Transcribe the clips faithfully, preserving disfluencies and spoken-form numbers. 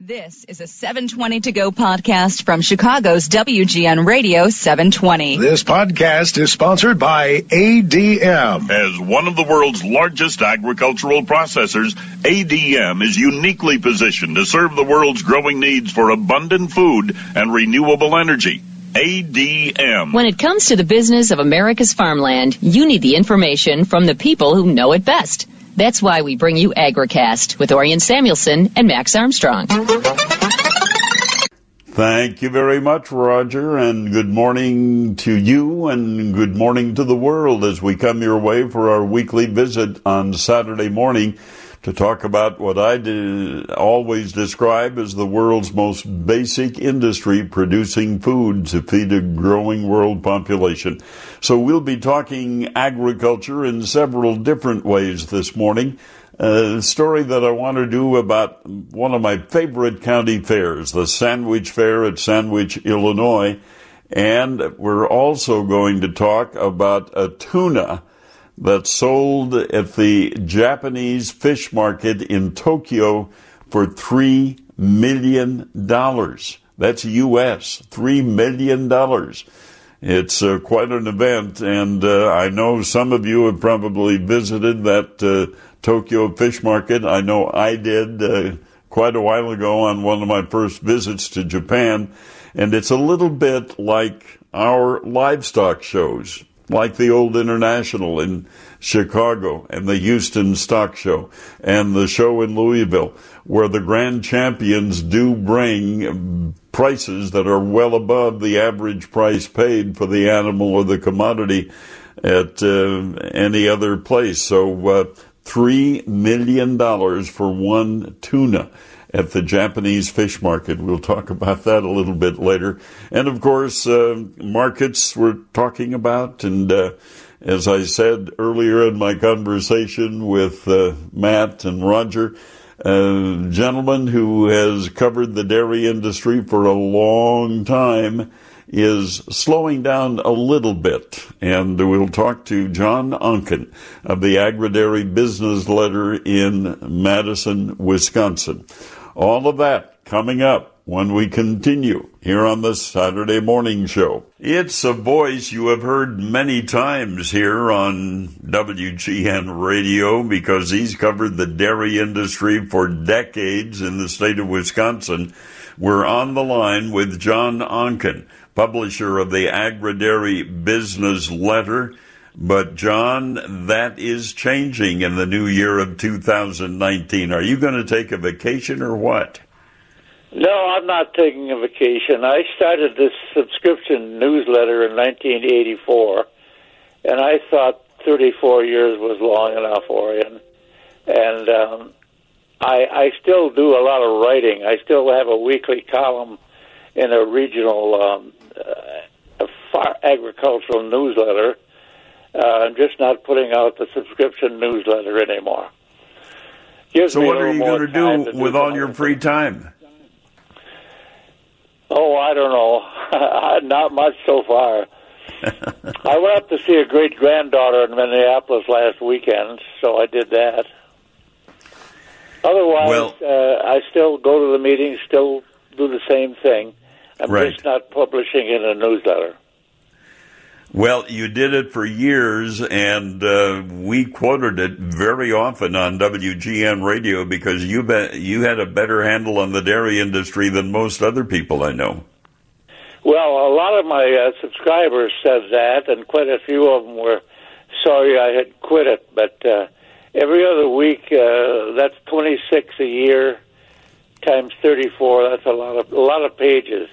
This is a seven twenty to go podcast from Chicago's W G N Radio seven twenty. This podcast is sponsored by A D M. As one of the world's largest agricultural processors, A D M is uniquely positioned to serve the world's growing needs for abundant food and renewable energy. A D M. When it comes to the business of America's farmland, you need the information from the people who know it best. That's why we bring you AgriCast with Orion Samuelson and Max Armstrong. Thank you very much, Roger, and good morning to you and good morning to the world as we come your way for our weekly visit on Saturday morning to talk about what I do, always describe as the world's most basic industry, producing food to feed a growing world population. So we'll be talking agriculture in several different ways this morning. A story that I want to do about one of my favorite county fairs, the Sandwich Fair at Sandwich, Illinois. And we're also going to talk about a tuna that's sold at the Japanese fish market in Tokyo for three million dollars. That's U S, three million dollars. It's uh, quite an event, and uh, I know some of you have probably visited that uh, Tokyo fish market. I know I did uh, quite a while ago on one of my first visits to Japan, and it's a little bit like our livestock shows, like the old International in Chicago and the Houston Stock Show and the show in Louisville, where the grand champions do bring prices that are well above the average price paid for the animal or the commodity at uh, any other place. So uh, three million dollars for one tuna at the Japanese fish market. We'll talk about that a little bit later. And, of course, uh, markets we're talking about. And uh, as I said earlier in my conversation with uh, Matt and Roger, a gentleman who has covered the dairy industry for a long time is slowing down a little bit. And we'll talk to John Onken of the Agri-Dairy Business Letter in Madison, Wisconsin. All of that coming up when we continue here on the Saturday Morning Show. It's a voice you have heard many times here on W G N Radio because he's covered the dairy industry for decades in the state of Wisconsin. We're on the line with John Onken, publisher of the Agri-Dairy Business Letter. But, John, that is changing in the new year of two thousand nineteen. Are you going to take a vacation or what? No, I'm not taking a vacation. I started this subscription newsletter in nineteen eighty-four, and I thought thirty-four years was long enough, Orion. And um, I, I still do a lot of writing. I still have a weekly column in a regional um, uh, far agricultural newsletter. Uh, I'm just not putting out the subscription newsletter anymore. Gives so me what are you going to do do with all your free time? Oh, I don't know. Not much so far. I went up to see a great-granddaughter in Minneapolis last weekend, so I did that. Otherwise, well, uh, I still go to the meetings, still do the same thing. I'm right. just not publishing in a newsletter. Well, you did it for years, and uh, we quoted it very often on W G N Radio because you be- you had a better handle on the dairy industry than most other people I know. Well, a lot of my uh, subscribers said that, and quite a few of them were sorry I had quit it. But uh, every other week, uh, that's twenty-six a year times thirty-four. That's a lot of a lot of pages.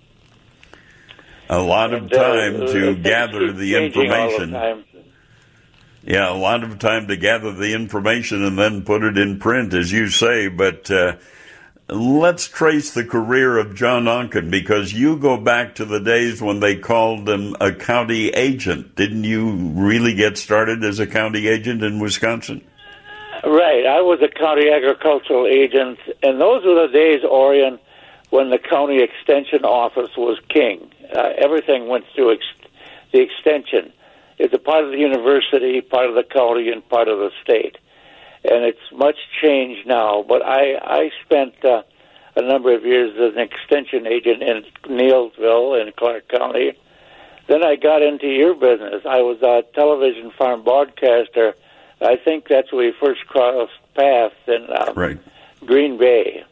A lot of time and, uh, to gather the information. The yeah, a lot of time to gather the information and then put it in print, as you say. But uh, let's trace the career of John Onken, because you go back to the days when they called him a county agent. Didn't you really get started as a county agent in Wisconsin? Right. I was a county agricultural agent, and those were the days, Orion, when the county extension office was king. Uh, everything went through ex- the extension. It's a part of the university, part of the county, and part of the state. And it's much changed now. But I, I spent uh, a number of years as an extension agent in Neillsville in Clark County. Then I got into your business. I was a television farm broadcaster. I think that's where we first crossed paths in um, right. Green Bay.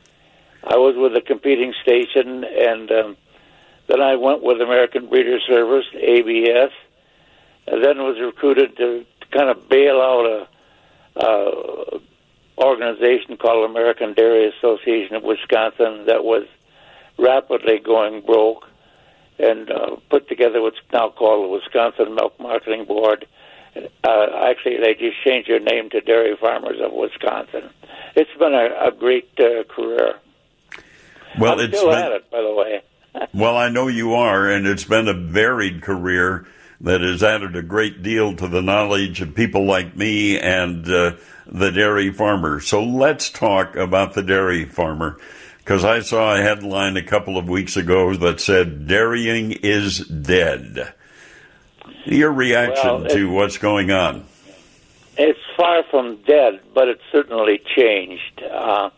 I was with a competing station, and um, then I went with American Breeder Service, A B S, and then was recruited to, to kind of bail out a, a organization called American Dairy Association of Wisconsin that was rapidly going broke, and uh, put together what's now called the Wisconsin Milk Marketing Board. Uh, actually, they just changed their name to Dairy Farmers of Wisconsin. It's been a, a great uh, career. Well, I'm it's still been, at it, by the way. Well, I know you are, and it's been a varied career that has added a great deal to the knowledge of people like me and uh, the dairy farmer. So let's talk about the dairy farmer, because I saw a headline a couple of weeks ago that said, "Dairying is dead." Your reaction well, to what's going on? It's far from dead, but it's certainly changed. Uh,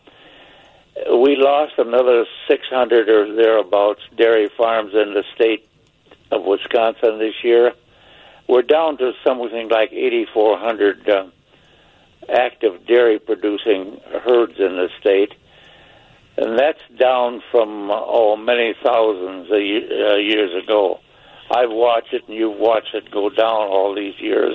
we lost another six hundred or thereabouts dairy farms in the state of Wisconsin this year. We're down to something like eighty-four hundred uh, active dairy-producing herds in the state, and that's down from, oh, many thousands of uh, years ago. I've watched it, and you've watched it go down all these years.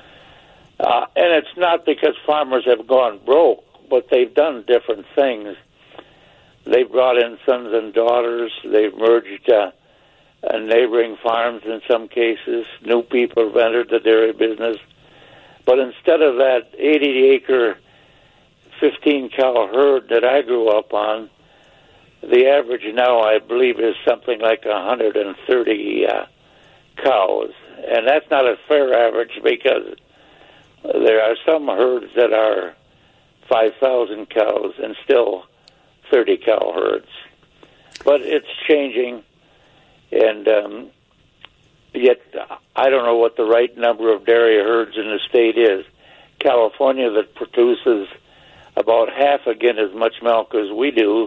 Uh, and it's not because farmers have gone broke, but they've done different things. They brought in sons and daughters. They've merged uh, uh, neighboring farms in some cases. New people have entered the dairy business. But instead of that eighty-acre, fifteen-cow herd that I grew up on, the average now, I believe, is something like one hundred thirty uh, cows. And that's not a fair average, because there are some herds that are five thousand cows and still thirty cow herds. But it's changing, and um, yet I don't know what the right number of dairy herds in the state is. California, that produces about half again as much milk as we do,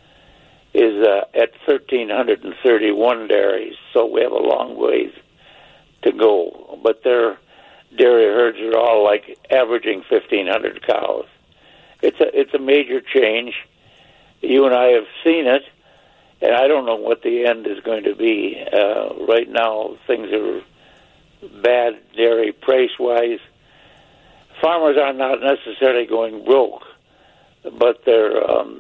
is uh, at one thousand three hundred thirty-one dairies, so we have a long ways to go. But their dairy herds are all like averaging fifteen hundred cows. It's a it's a major change. You and I have seen it, and I don't know what the end is going to be. Uh, right now, things are bad dairy price-wise. Farmers are not necessarily going broke, but they're um,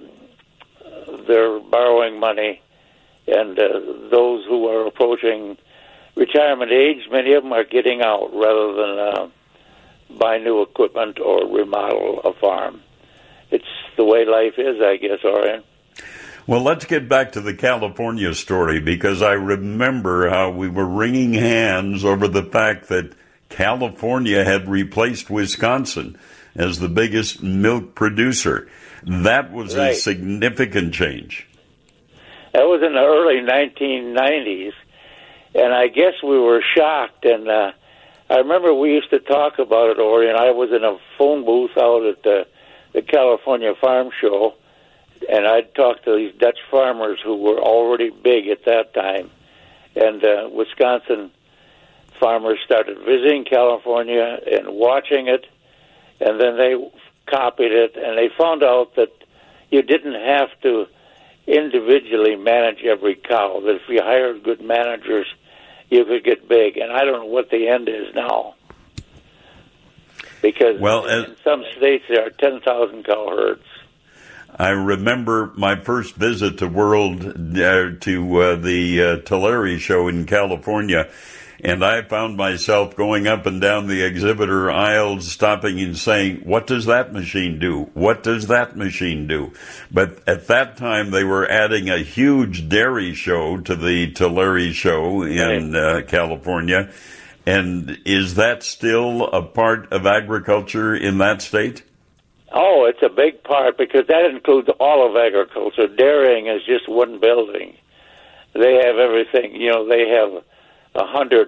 they're borrowing money, and uh, those who are approaching retirement age, many of them are getting out rather than uh, buy new equipment or remodel a farm. It's the way life is, I guess, Orion. Well, let's get back to the California story, because I remember how we were wringing hands over the fact that California had replaced Wisconsin as the biggest milk producer. That was right. a significant change. That was in the early nineteen nineties, and I guess we were shocked. And uh, I remember we used to talk about it, Orion. I was in a phone booth out at the, the California Farm Show, and I'd talk to these Dutch farmers who were already big at that time. And uh, Wisconsin farmers started visiting California and watching it, and then they copied it, and they found out that you didn't have to individually manage every cow, that if you hired good managers, you could get big. And I don't know what the end is now, because well, uh, in some states there are ten thousand cow herds. I remember my first visit to World uh, to uh, the uh, Tulare show in California, and I found myself going up and down the exhibitor aisles, stopping and saying, "What does that machine do? What does that machine do?" But at that time, they were adding a huge dairy show to the Tulare show in right. uh, California. And is that still a part of agriculture in that state? Oh, it's a big part, because that includes all of agriculture. Dairying is just one building. They have everything. You know, they have a hundred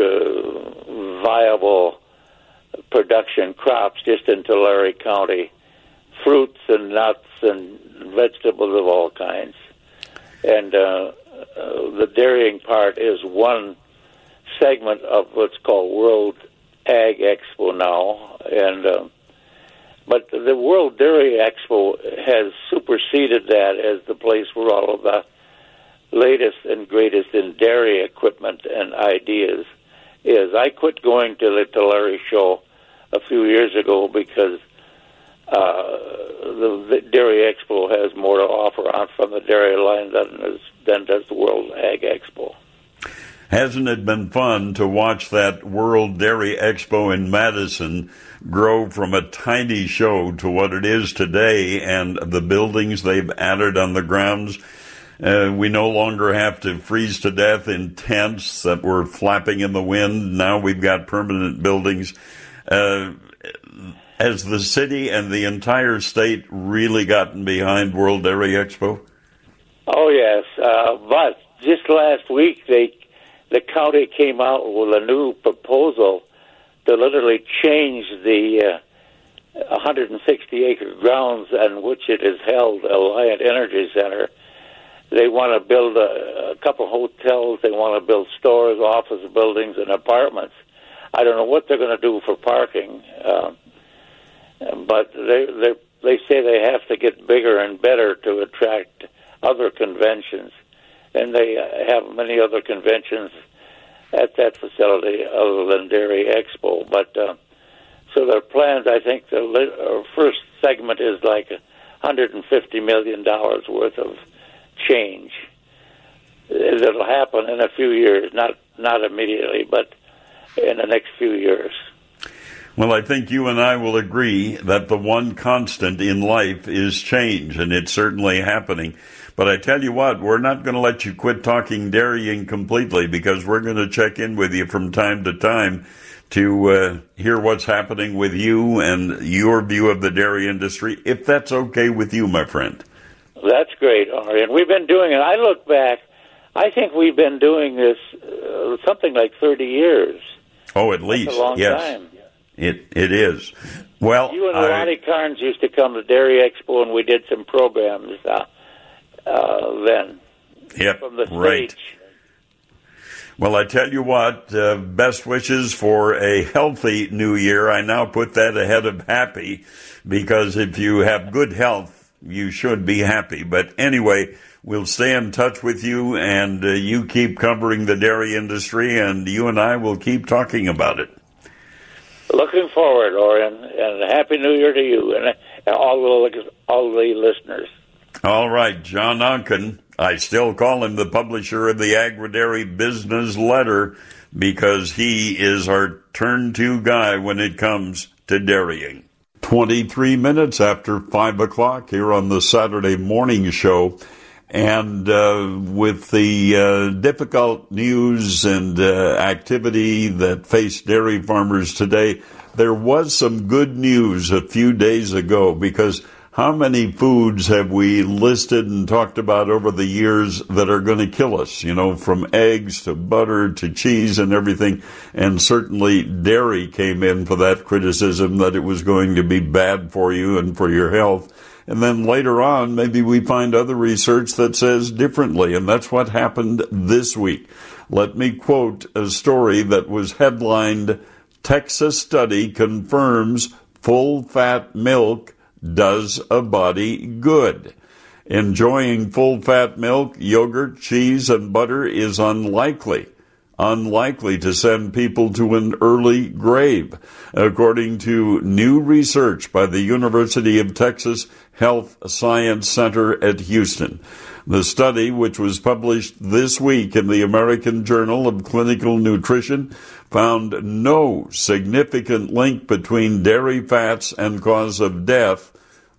uh, viable production crops just in Tulare County, fruits and nuts and vegetables of all kinds. And uh, uh, the dairying part is one segment of what's called World Ag Expo now. And uh, but the World Dairy Expo has superseded that as the place where all of the latest and greatest in dairy equipment and ideas is. I quit going to the Tulare show a few years ago because uh, the, the Dairy Expo has more to offer on from the dairy line than, than does the World Ag Expo. Hasn't it been fun to watch that World Dairy Expo in Madison grow from a tiny show to what it is today, and the buildings they've added on the grounds? Uh, we no longer have to freeze to death in tents that were flapping in the wind. Now we've got permanent buildings. Uh, has the city and the entire state really gotten behind World Dairy Expo? Oh, yes. Uh, but just last week, they the county came out with a new proposal to literally change the uh, one hundred sixty acre grounds on which it is held, Alliant Energy Center. They want to build a, a couple hotels. They want to build stores, office buildings, and apartments. I don't know what they're going to do for parking, uh, but they, they they say they have to get bigger and better to attract other conventions, and they have many other conventions at that facility other than Dairy Expo. But uh, so their plans, I think, the li- first segment is like one hundred fifty million dollars worth of change. It'll happen in a few years, not not immediately, but in the next few years. Well, I think you and I will agree that the one constant in life is change, and it's certainly happening. But I tell you what, we're not going to let you quit talking dairying completely, because we're going to check in with you from time to time to uh, hear what's happening with you and your view of the dairy industry, if that's okay with you, my friend. That's great, Ari. And we've been doing it. I look back, I think we've been doing this uh, something like thirty years. Oh, at least. That's a long yes. time. It it is. Well, you and I, Lonnie Carnes used to come to Dairy Expo, and we did some programs uh, uh, then. Yep, from the right. stage. Well, I tell you what, uh, best wishes for a healthy new year. I now put that ahead of happy, because if you have good health, you should be happy. But anyway, we'll stay in touch with you, and uh, you keep covering the dairy industry, and you and I will keep talking about it. Looking forward, Orion, and a Happy New Year to you and all the, all the listeners. All right, John Onken. I still call him the publisher of the Agri-Dairy Business Letter, because he is our turn-to guy when it comes to dairying. twenty-three minutes after five o'clock here on the Saturday morning show. And uh, with the uh, difficult news and uh, activity that faced dairy farmers today, there was some good news a few days ago, because how many foods have we listed and talked about over the years that are going to kill us, you know, from eggs to butter to cheese and everything. And certainly dairy came in for that criticism that it was going to be bad for you and for your health. And then later on, maybe we find other research that says differently. And that's what happened this week. Let me quote a story that was headlined, "Texas Study Confirms Full-Fat Milk Does a Body Good. Enjoying full-fat milk, yogurt, cheese, and butter is unlikely, unlikely to send people to an early grave," according to new research by the University of Texas Health Science Center at Houston. The study, which was published this week in the American Journal of Clinical Nutrition, found no significant link between dairy fats and cause of death,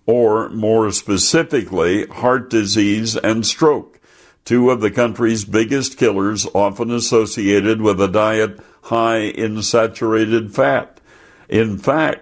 or more specifically, heart disease and stroke, two of the country's biggest killers, often associated with a diet high in saturated fat. In fact,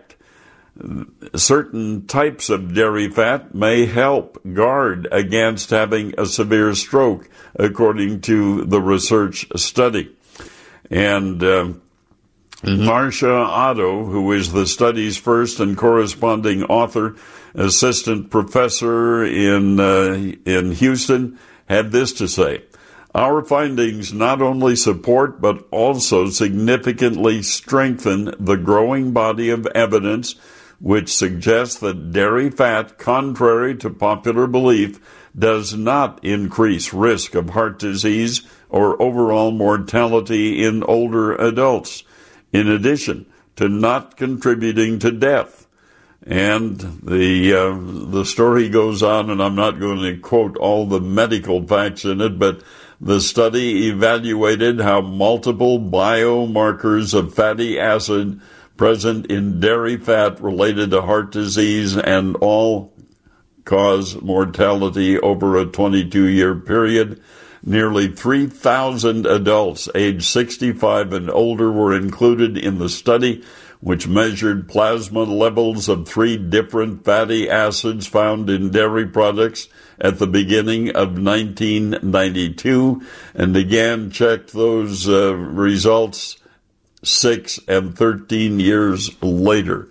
certain types of dairy fat may help guard against having a severe stroke, according to the research study. And uh, Marcia Otto, who is the study's first and corresponding author, assistant professor in uh, in Houston, had this to say: "Our findings not only support but also significantly strengthen the growing body of evidence which suggests that dairy fat, contrary to popular belief, does not increase risk of heart disease or overall mortality in older adults, in addition to not contributing to death." And the uh, the story goes on, and I'm not going to quote all the medical facts in it, but the study evaluated how multiple biomarkers of fatty acid present in dairy fat related to heart disease and all cause mortality over a twenty-two year period. Nearly three thousand adults aged sixty-five and older were included in the study, which measured plasma levels of three different fatty acids found in dairy products at the beginning of nineteen ninety-two, and again checked those uh, results six and thirteen years later.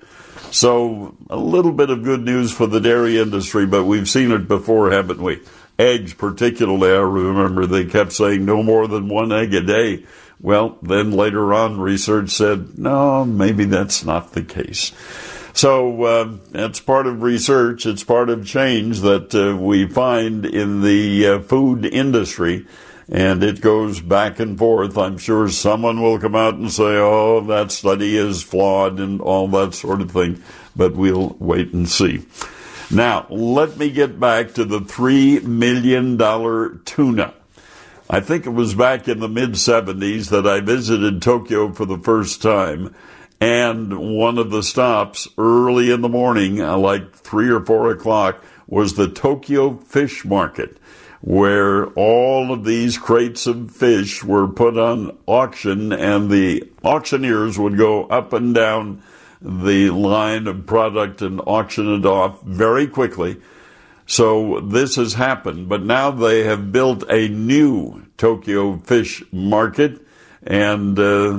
So a little bit of good news for the dairy industry, but we've seen it before, haven't we? Eggs particularly, I remember they kept saying no more than one egg a day. Well, then later on research said, no, maybe that's not the case. So uh, it's part of research, it's part of change that uh, we find in the uh, food industry, and it goes back and forth. I'm sure someone will come out and say, oh, that study is flawed and all that sort of thing, but we'll wait and see. Now, let me get back to the three million dollars tuna. I think it was back in the mid seventies that I visited Tokyo for the first time, and one of the stops early in the morning, like three or four o'clock, was the Tokyo Fish Market, where all of these crates of fish were put on auction, and the auctioneers would go up and down the line of product and auction it off very quickly. So this has happened, but now they have built a new Tokyo Fish Market, and uh,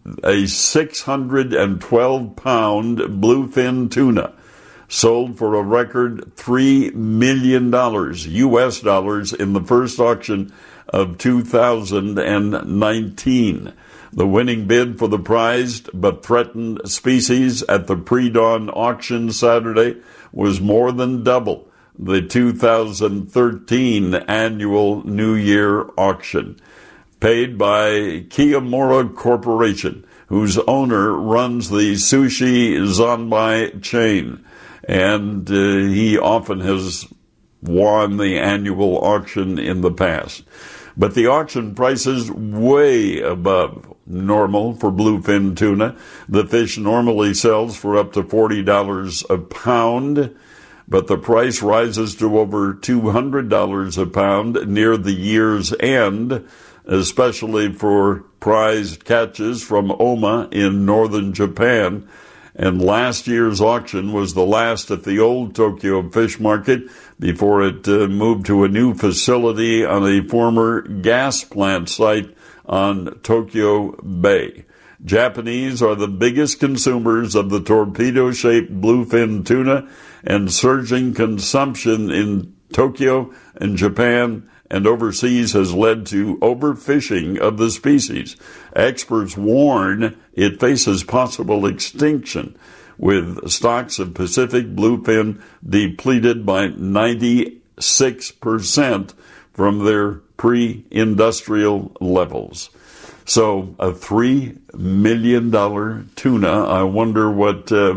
a six hundred twelve pound bluefin tuna sold for a record three million dollars U S dollars in the first auction of two thousand nineteen. The winning bid for the prized but threatened species at the pre-dawn auction Saturday was more than double the two thousand thirteen annual New Year auction, paid by Kiyomura Corporation, whose owner runs the Sushi Zanbai chain, and uh, he often has won the annual auction in the past. But the auction price is way above normal for bluefin tuna. The fish normally sells for up to forty dollars a pound, but the price rises to over two hundred dollars a pound near the year's end, especially for prized catches from Oma in northern Japan. And last year's auction was the last at the old Tokyo Fish Market before it uh, moved to a new facility on a former gas plant site on Tokyo Bay. Japanese are the biggest consumers of the torpedo-shaped bluefin tuna, and surging consumption in Tokyo and Japan and overseas has led to overfishing of the species. Experts warn it faces possible extinction, with stocks of Pacific bluefin depleted by ninety-six percent from their pre-industrial levels. So a three million dollars tuna, I wonder what uh,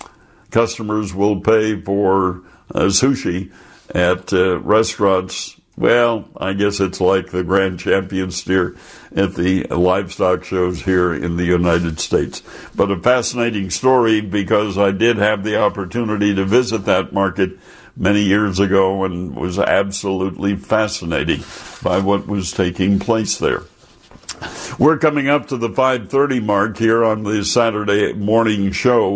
customers will pay for uh, sushi at uh, restaurants. Well, I guess it's like the Grand Champion steer at the livestock shows here in the United States. But a fascinating story, because I did have the opportunity to visit that market many years ago and was absolutely fascinated by what was taking place there. We're coming up to the five thirty mark here on the Saturday morning show,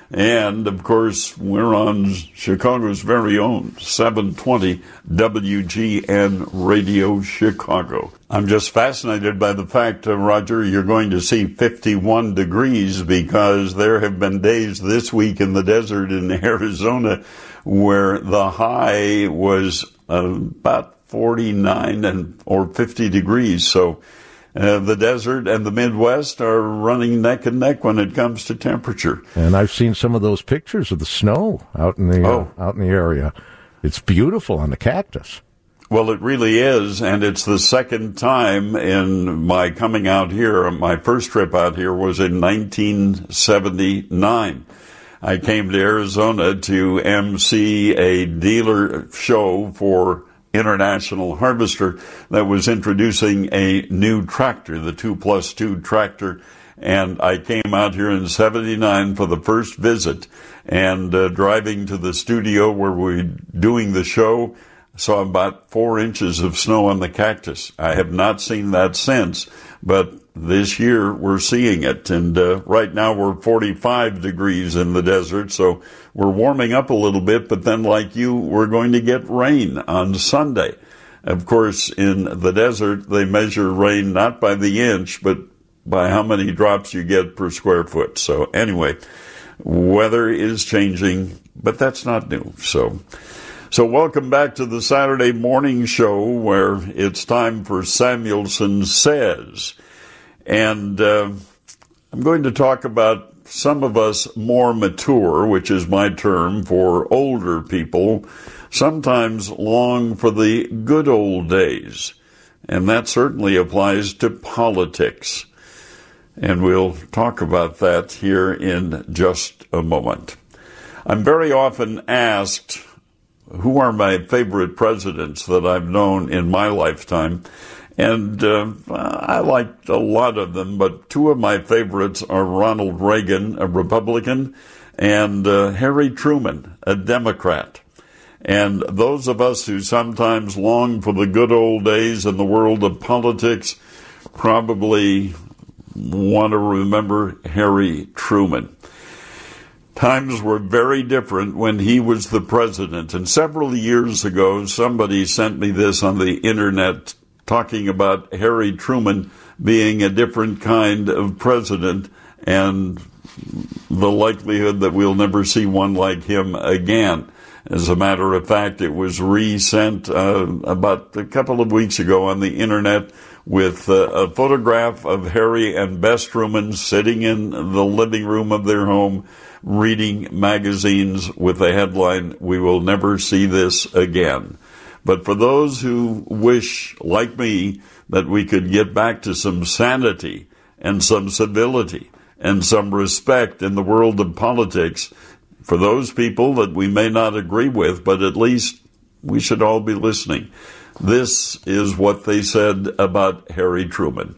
And, of course, we're on Chicago's very own seven twenty W G N Radio Chicago. I'm just fascinated by the fact, uh, Roger, you're going to see fifty-one degrees, because there have been days this week in the desert in Arizona where the high was uh, about forty-nine and or fifty degrees. So Uh, the desert and the Midwest are running neck and neck when it comes to temperature. And I've seen some of those pictures of the snow out in the oh. uh, out in the area. It's beautiful on the cactus. Well, it really is, and it's the second time in my coming out here. My first trip out here was in nineteen seventy-nine. I came to Arizona to emcee a dealer show for International Harvester that was introducing a new tractor, the two plus two tractor, and I came out here in seventy-nine for the first visit, and uh, driving to the studio where we were doing the show, saw about four inches of snow on the cactus. I have not seen that since, but this year we're seeing it, and uh, right now we're forty-five degrees in the desert, so we're warming up a little bit, but then like you, we're going to get rain on Sunday. Of course, in the desert, they measure rain not by the inch, but by how many drops you get per square foot. So anyway, weather is changing, but that's not new. So, so welcome back to the Saturday morning show, where it's time for Samuelson Says. And uh, I'm going to talk about some of us more mature, which is my term for older people, sometimes long for the good old days. And that certainly applies to politics. And we'll talk about that here in just a moment. I'm very often asked, who are my favorite presidents that I've known in my lifetime? And uh, I liked a lot of them, but two of my favorites are Ronald Reagan, a Republican, and uh, Harry Truman, a Democrat. And those of us who sometimes long for the good old days in the world of politics probably want to remember Harry Truman. Times were very different when he was the president. And several years ago, somebody sent me this on the internet, talking about Harry Truman being a different kind of president and the likelihood that we'll never see one like him again. As a matter of fact, it was re-sent uh, about a couple of weeks ago on the internet with uh, a photograph of Harry and Bess Truman sitting in the living room of their home reading magazines with the headline, "We will never see this again." But for those who wish, like me, that we could get back to some sanity and some civility and some respect in the world of politics, for those people that we may not agree with, but at least we should all be listening. This is what they said about Harry Truman.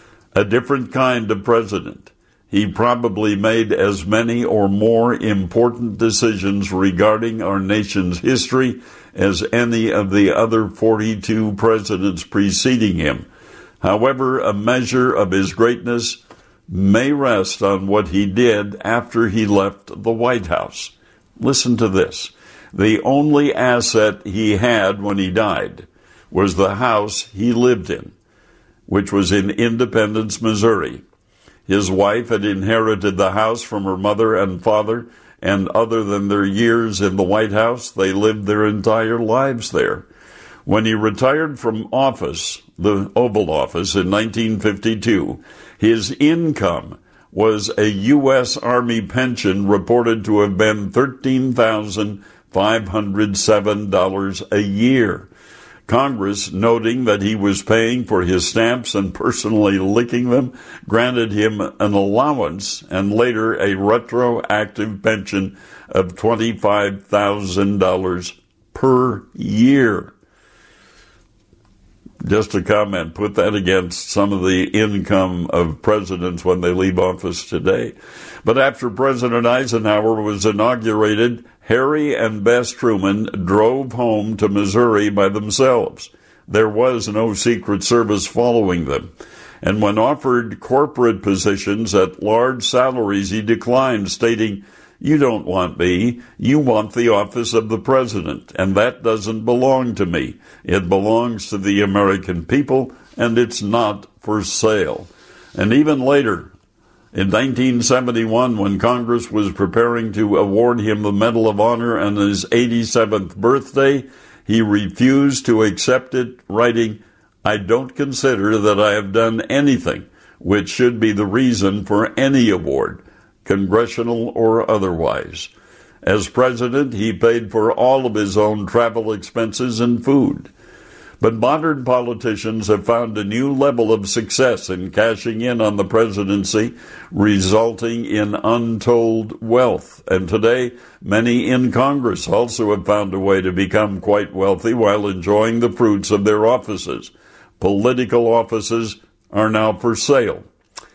A different kind of president. He probably made as many or more important decisions regarding our nation's history as any of the other forty-two presidents preceding him. However, a measure of his greatness may rest on what he did after he left the White House. Listen to this. The only asset he had when he died was the house he lived in, which was in Independence, Missouri. His wife had inherited the house from her mother and father, and other than their years in the White House, they lived their entire lives there. When he retired from office, the Oval Office, in nineteen fifty-two, his income was a U S Army pension reported to have been thirteen thousand five hundred seven dollars a year. Congress, noting that he was paying for his stamps and personally licking them, granted him an allowance and later a retroactive pension of twenty-five thousand dollars per year. Just a comment, put that against some of the income of presidents when they leave office today. But after President Eisenhower was inaugurated, Harry and Bess Truman drove home to Missouri by themselves. There was no Secret Service following them. And when offered corporate positions at large salaries, he declined, stating, You don't want me. You want the office of the president, and that doesn't belong to me. It belongs to the American people, and it's not for sale. And even later, in nineteen seventy-one, when Congress was preparing to award him the Medal of Honor on his eighty-seventh birthday, he refused to accept it, writing, "I don't consider that I have done anything which should be the reason for any award, congressional or otherwise. As president, he paid for all of his own travel expenses and food." But modern politicians have found a new level of success in cashing in on the presidency, resulting in untold wealth. And today, many in Congress also have found a way to become quite wealthy while enjoying the fruits of their offices. Political offices are now for sale.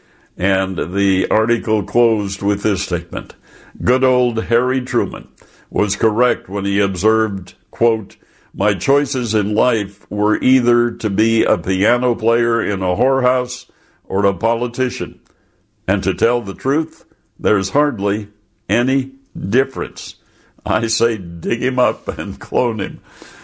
And the article closed with this statement. Good old Harry Truman was correct when he observed, quote, "My choices in life were either to be a piano player in a whorehouse or a politician. And to tell the truth, there's hardly any difference." I say dig him up and clone him.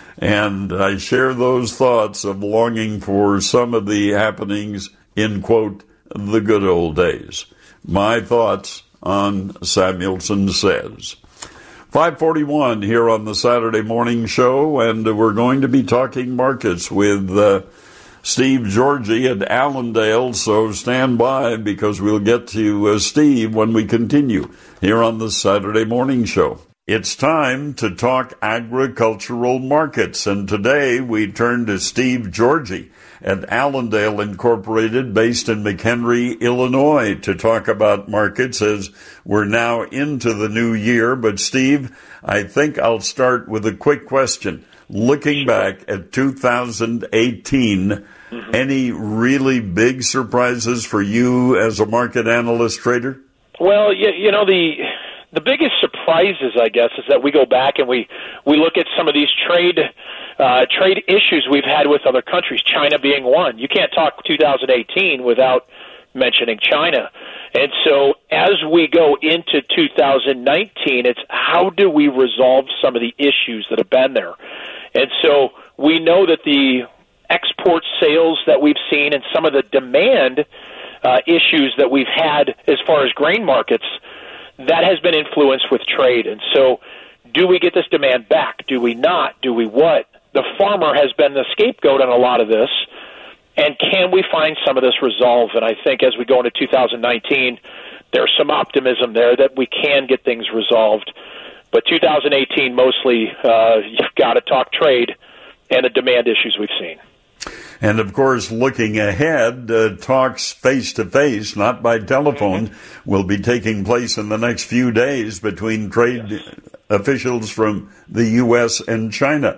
And I share those thoughts of longing for some of the happenings in, quote, the good old days. My thoughts on Samuelson Says. five forty-one here on the Saturday Morning Show, and we're going to be talking markets with uh, Steve Georgie at Allendale, so stand by because we'll get to uh, Steve when we continue here on the Saturday Morning Show. It's time to talk agricultural markets, and today we turn to Steve Georgie at Allendale Incorporated, based in McHenry, Illinois, to talk about markets as we're now into the new year. But, Steve, I think I'll start with a quick question. Looking back at two thousand eighteen, mm-hmm. any really big surprises for you as a market analyst trader? Well, you, you know, the the biggest surprises, I guess, is that we go back and we, we look at some of these trade Uh, trade issues we've had with other countries, China being one. You can't talk two thousand eighteen without mentioning China. And so as we go into two thousand nineteen, it's how do we resolve some of the issues that have been there? And so we know that the export sales that we've seen and some of the demand uh, issues that we've had as far as grain markets, that has been influenced with trade. And so do we get this demand back? Do we not? Do we what? The farmer has been the scapegoat on a lot of this, and can we find some of this resolve? And I think as we go into two thousand nineteen, there's some optimism there that we can get things resolved. But two thousand eighteen, mostly, uh, you've got to talk trade and the demand issues we've seen. And, of course, looking ahead, uh, talks face-to-face, not by telephone, mm-hmm. will be taking place in the next few days between trade yes. officials from the U S and China.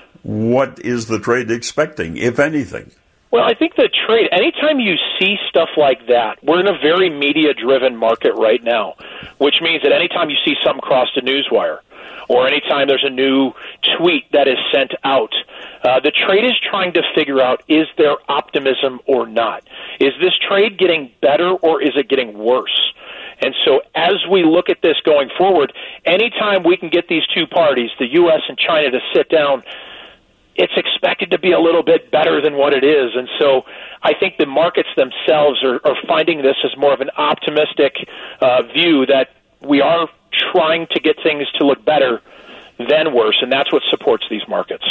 What is the trade expecting, if anything? Well, I think the trade, anytime you see stuff like that, we're in a very media-driven market right now, which means that anytime you see something cross the newswire, or anytime there's a new tweet that is sent out, uh, the trade is trying to figure out, is there optimism or not? Is this trade getting better or is it getting worse? And so as we look at this going forward, anytime we can get these two parties, the U S and China, to sit down, it's expected to be a little bit better than what it is. And so I think the markets themselves are, are finding this as more of an optimistic uh, view that we are trying to get things to look better than worse, and that's what supports these markets.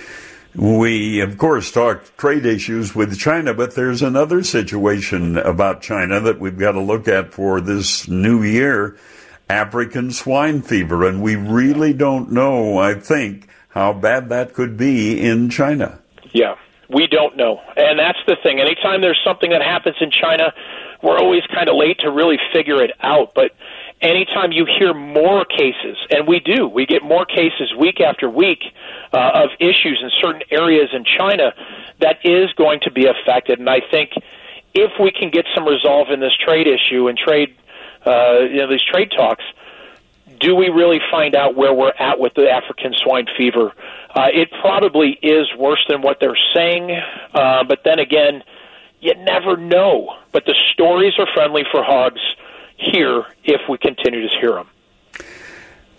We, of course, talk trade issues with China, but there's another situation about China that we've got to look at for this new year, African swine fever, and we really don't know, I think, how bad that could be in China. Yeah, we don't know. And that's the thing. Anytime there's something that happens in China, we're always kind of late to really figure it out. But anytime you hear more cases, and we do, we get more cases week after week uh, of issues in certain areas in China, that is going to be affected. And I think if we can get some resolve in this trade issue and trade, uh, you know, these trade talks, do we really find out where we're at with the African swine fever? Uh, it probably is worse than what they're saying, uh, but then again, you never know. But the stories are friendly for hogs here if we continue to hear them.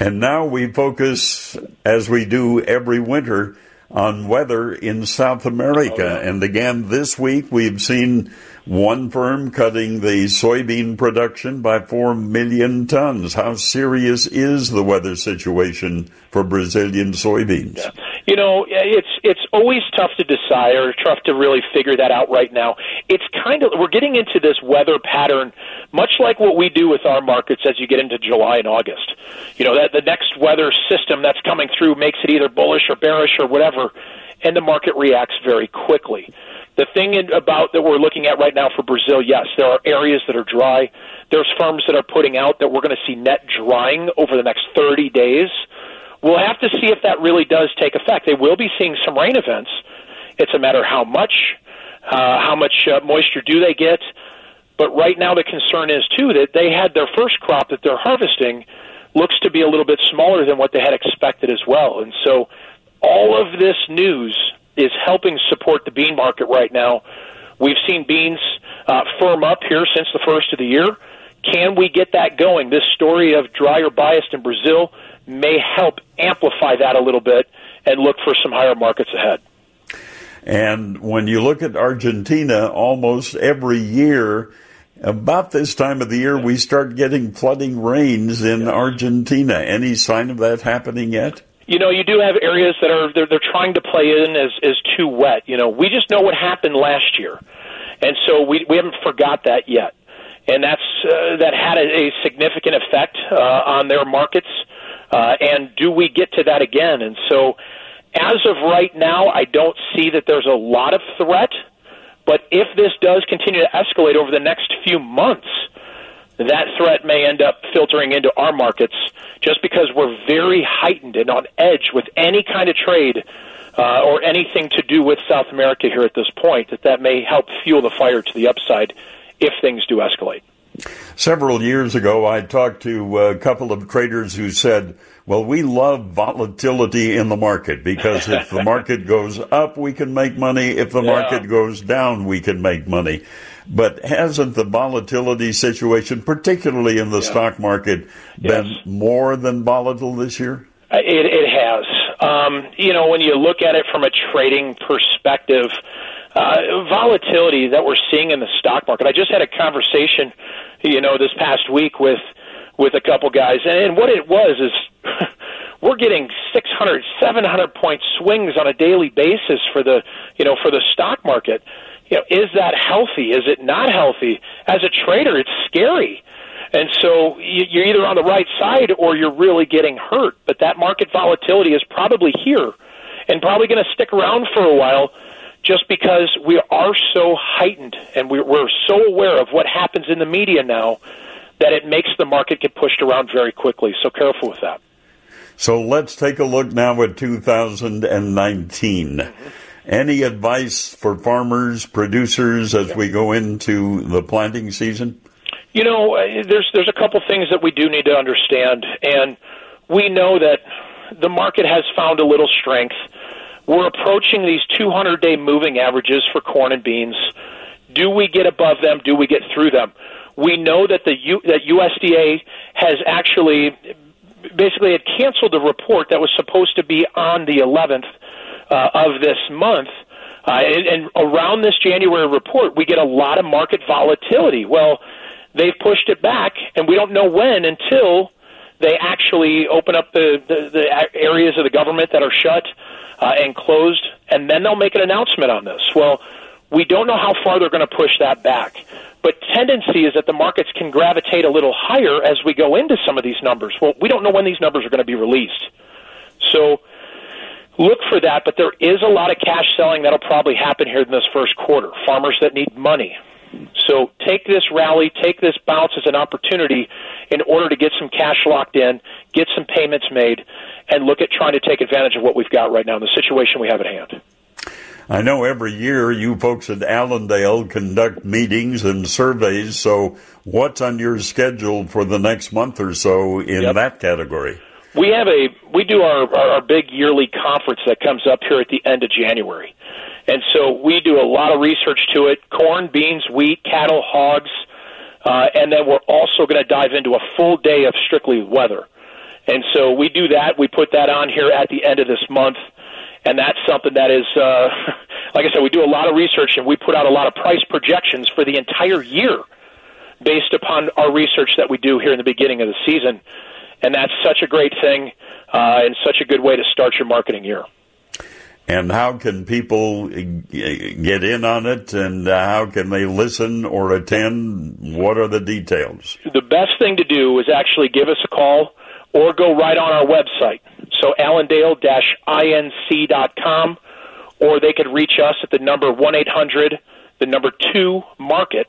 And now we focus, as we do every winter, on weather in South America. Oh, yeah. And again, this week we've seen one firm cutting the soybean production by four million tons. How serious is the weather situation for Brazilian soybeans? Yeah. You know, it's it's always tough to decide or tough to really figure that out right now. It's kind of, we're getting into this weather pattern, much like what we do with our markets as you get into July and August. You know, that the next weather system that's coming through makes it either bullish or bearish or whatever, and the market reacts very quickly. The thing about that we're looking at right now for Brazil, yes, there are areas that are dry. There's firms that are putting out that we're going to see net drying over the next thirty days. We'll have to see if that really does take effect. They will be seeing some rain events. It's a matter how much, uh, how much uh, moisture do they get. But right now the concern is, too, that they had their first crop that they're harvesting looks to be a little bit smaller than what they had expected as well. And so all of this news is helping support the bean market right now. We've seen beans uh, firm up here since the first of the year. Can we get that going? This story of drier bias in Brazil may help amplify that a little bit and look for some higher markets ahead. And when you look at Argentina, almost every year, about this time of the year, we start getting flooding rains in Argentina. Any sign of that happening yet? You know, you do have areas that are they're, they're trying to play in as, as too wet. You know, we just know what happened last year, and so we we haven't forgot that yet. And that's uh, that had a, a significant effect uh, on their markets. Uh, and do we get to that again? And so as of right now, I don't see that there's a lot of threat. But if this does continue to escalate over the next few months, that threat may end up filtering into our markets just because we're very heightened and on edge with any kind of trade uh, or anything to do with South America here at this point, that that may help fuel the fire to the upside if things do escalate. Several years ago, I talked to a couple of traders who said, well, we love volatility in the market because if the market goes up, we can make money. If the yeah. market goes down, we can make money. But hasn't the volatility situation, particularly in the yeah. stock market, been yes. more than volatile this year? It, it has. Um, you know, when you look at it from a trading perspective, Uh, volatility that we're seeing in the stock market. I just had a conversation, you know, this past week with with a couple guys, and, and what it was is we're getting six hundred, seven hundred point swings on a daily basis for the, you know, for the stock market. You know, is that healthy? Is it not healthy? As a trader, it's scary. And so you're either on the right side or you're really getting hurt. But that market volatility is probably here and probably going to stick around for a while, just because we are so heightened and we're so aware of what happens in the media now that it makes the market get pushed around very quickly. So careful with that. So let's take a look now at two thousand nineteen. Mm-hmm. Any advice for farmers, producers, as we go into the planting season? You know, there's there's a couple things that we do need to understand, and we know that the market has found a little strength. We're approaching these two hundred day moving averages for corn and beans. Do we get above them? Do we get through them? We know that the U, that U S D A has actually basically had canceled the report that was supposed to be on the eleventh uh, of this month. Uh, and, and around this January report, we get a lot of market volatility. Well, they've pushed it back, and we don't know when until they actually open up the, the, the areas of the government that are shut uh, and closed, and then they'll make an announcement on this. Well, we don't know how far they're going to push that back. But tendency is that the markets can gravitate a little higher as we go into some of these numbers. Well, we don't know when these numbers are going to be released. So look for that, but there is a lot of cash selling that will probably happen here in this first quarter. Farmers that need money. So take this rally, take this bounce as an opportunity in order to get some cash locked in, get some payments made, and look at trying to take advantage of what we've got right now in the situation we have at hand. I know every year you folks at Allendale conduct meetings and surveys, so what's on your schedule for the next month or so in yep. that category? We have a we do our, our big yearly conference that comes up here at the end of January. And so we do a lot of research to it, corn, beans, wheat, cattle, hogs, uh, and then we're also going to dive into a full day of strictly weather. And so we do that. We put that on here at the end of this month. And that's something that is, uh, like I said, we do a lot of research, and we put out a lot of price projections for the entire year based upon our research that we do here in the beginning of the season. And that's such a great thing uh, and such a good way to start your marketing year. And how can people get in on it, and how can they listen or attend? What are the details? The best thing to do is actually give us a call or go right on our website. So allendale dash inc dot com, or they could reach us at the number one eight hundred, the number two, market.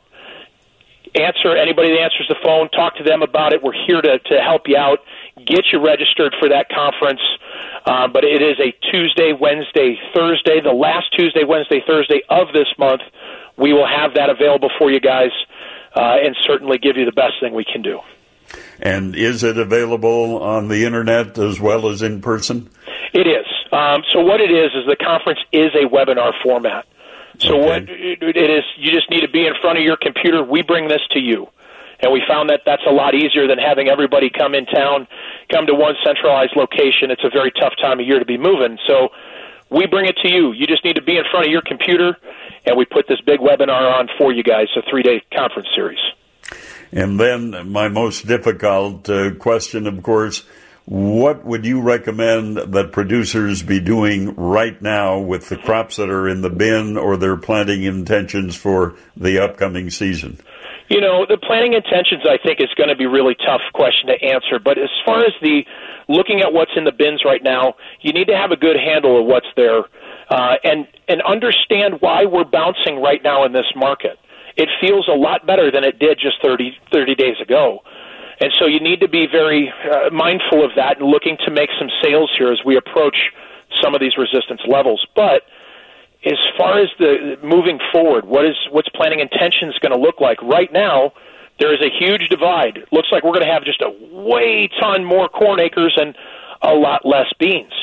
Answer anybody that answers the phone, talk to them about it. We're here to, to help you out, get you registered for that conference. Uh, but it is a Tuesday, Wednesday, Thursday, the last Tuesday, Wednesday, Thursday of this month. We will have that available for you guys uh, and certainly give you the best thing we can do. And is it available on the Internet as well as in person? It is. Um, so what it is is the conference is a webinar format. So okay. what it is, you just need to be in front of your computer. We bring this to you. And we found that that's a lot easier than having everybody come in town, come to one centralized location. It's a very tough time of year to be moving. So we bring it to you. You just need to be in front of your computer, and we put this big webinar on for you guys, a three-day conference series. And then my most difficult uh, question, of course, what would you recommend that producers be doing right now with the crops that are in the bin or their planting intentions for the upcoming season? You know, the planting intentions, I think, is going to be a really tough question to answer. But as far as the looking at what's in the bins right now, you need to have a good handle of what's there uh, and, and understand why we're bouncing right now in this market. It feels a lot better than it did just thirty, thirty days ago. And so you need to be very uh, mindful of that and looking to make some sales here as we approach some of these resistance levels. But as far as the moving forward, what is what's planting intentions going to look like? Right now, there is a huge divide. It looks like we're going to have just a way ton more corn acres and a lot less beans.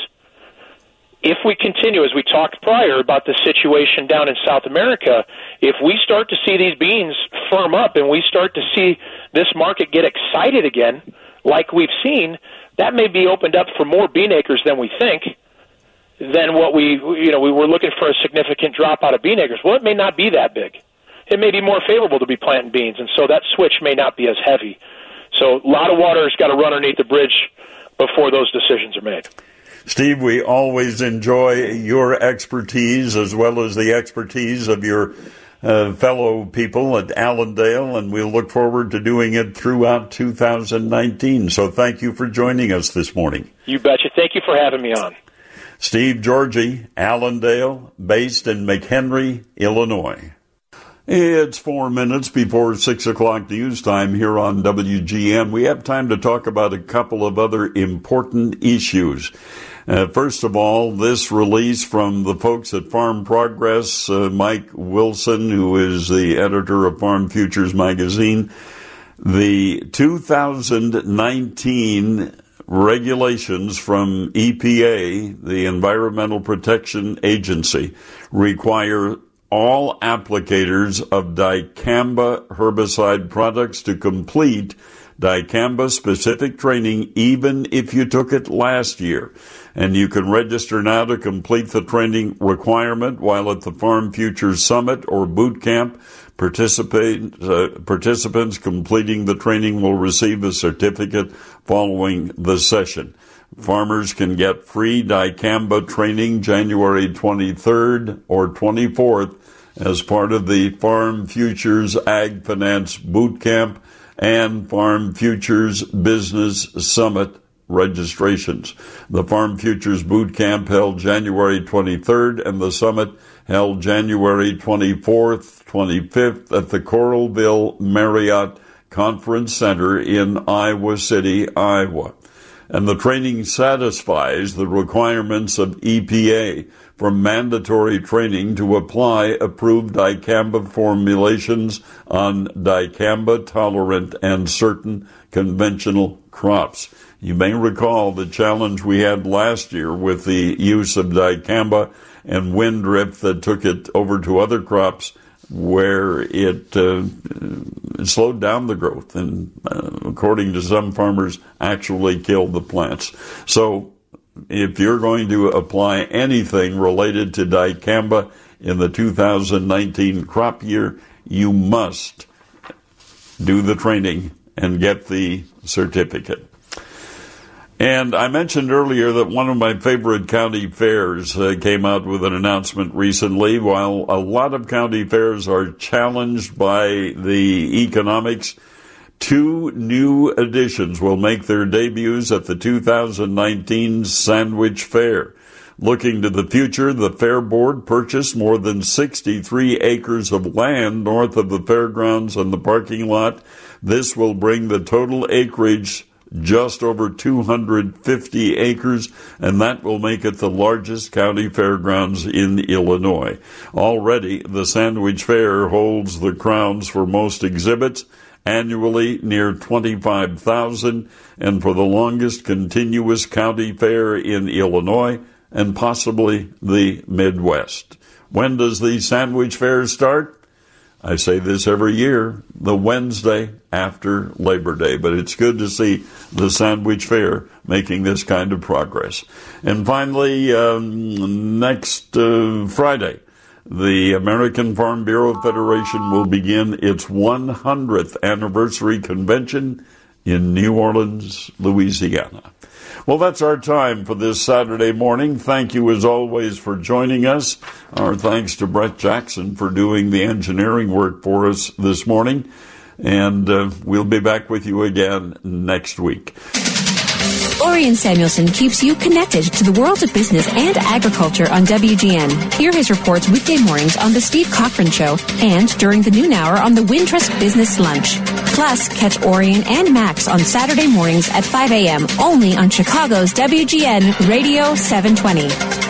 If we continue, as we talked prior about the situation down in South America, if we start to see these beans firm up and we start to see this market get excited again, like we've seen, that may be opened up for more bean acres than we think. Than what we, you know, we were looking for a significant drop out of bean acres. Well, it may not be that big. It may be more favorable to be planting beans, and so that switch may not be as heavy. So a lot of water has got to run underneath the bridge before those decisions are made. Steve, we always enjoy your expertise as well as the expertise of your uh, fellow people at Allendale, and we'll look forward to doing it throughout two thousand nineteen. So thank you for joining us this morning. You betcha. Thank you for having me on. Steve Georgie, Allendale, based in McHenry, Illinois. It's four minutes before six o'clock news time here on W G N. We have time to talk about a couple of other important issues. Uh, first of all, this release from the folks at Farm Progress, uh, Mike Wilson, who is the editor of Farm Futures magazine, the two thousand nineteen regulations from E P A, the Environmental Protection Agency, require all applicators of dicamba herbicide products to complete dicamba-specific training even if you took it last year. And you can register now to complete the training requirement while at the Farm Futures Summit or Boot Camp. Participate, uh, participants completing the training will receive a certificate following the session. Farmers can get free dicamba training January twenty-third or twenty-fourth as part of the Farm Futures Ag Finance Boot Camp and Farm Futures Business Summit registrations. The Farm Futures Boot Camp held January twenty-third and the Summit held January twenty-fourth, twenty-fifth at the Coralville Marriott Conference Center in Iowa City, Iowa. And the training satisfies the requirements of E P A for mandatory training to apply approved dicamba formulations on dicamba-tolerant and certain conventional crops. You may recall the challenge we had last year with the use of dicamba and wind drift that took it over to other crops where it uh, slowed down the growth and, uh, according to some farmers, actually killed the plants. So if you're going to apply anything related to dicamba in the two thousand nineteen crop year, you must do the training and get the certificate. And I mentioned earlier that one of my favorite county fairs uh, came out with an announcement recently. While a lot of county fairs are challenged by the economics, two new additions will make their debuts at the two thousand nineteen Sandwich Fair. Looking to the future, the Fair Board purchased more than sixty-three acres of land north of the fairgrounds and the parking lot. This will bring the total acreage just over two hundred fifty acres, and that will make it the largest county fairgrounds in Illinois. Already, the Sandwich Fair holds the crowns for most exhibits, annually near twenty-five thousand, and for the longest continuous county fair in Illinois and possibly the Midwest. When does the Sandwich Fair start? I say this every year, the Wednesday after Labor Day, but it's good to see the Sandwich Fair making this kind of progress. And finally, um, next uh, Friday, the American Farm Bureau Federation will begin its one hundredth anniversary convention in New Orleans, Louisiana. Well, that's our time for this Saturday morning. Thank you, as always, for joining us. Our thanks to Brett Jackson for doing the engineering work for us this morning. And uh, we'll be back with you again next week. Orion Samuelson keeps you connected to the world of business and agriculture on W G N. Hear his reports weekday mornings on The Steve Cochran Show and during the noon hour on the Wintrust Business Lunch. Plus, catch Orion and Max on Saturday mornings at five a.m. only on Chicago's W G N Radio seven twenty.